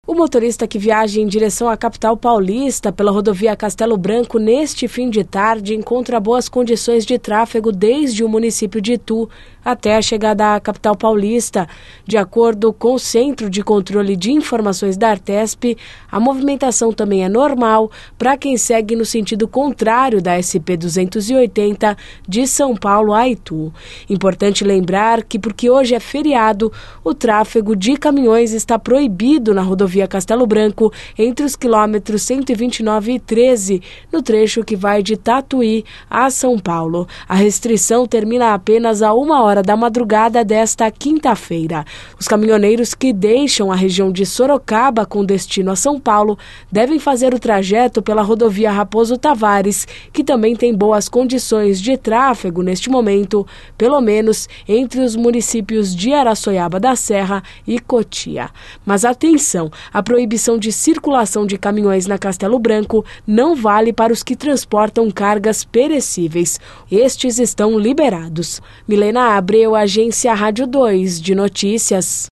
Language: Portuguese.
O motorista que viaja em direção à capital paulista pela rodovia Castelo Branco neste fim de tarde encontra boas condições de tráfego desde o município de Itu até a chegada à capital paulista. De acordo com o Centro de Controle de Informações da Artesp, a movimentação também é normal para quem segue no sentido contrário da SP-280 de São Paulo a Itu. Importante lembrar que, porque hoje é feriado, o tráfego de caminhões está proibido na rodovia Castelo Branco entre os quilômetros 129 e 13, no trecho que vai de Tatuí a São Paulo. A restrição termina apenas a 1h da madrugada desta quinta-feira. Os caminhoneiros que deixam a região de Sorocaba com destino a São Paulo devem fazer o trajeto pela rodovia Raposo Tavares, que também tem boas condições de tráfego neste momento, pelo menos entre os municípios de Araçoiaba da Serra e Cotia. Mas atenção, a proibição de circulação de caminhões na Castelo Branco não vale para os que transportam cargas perecíveis. Estes estão liberados. Milena Abreu, Agência Rádio 2 de Notícias.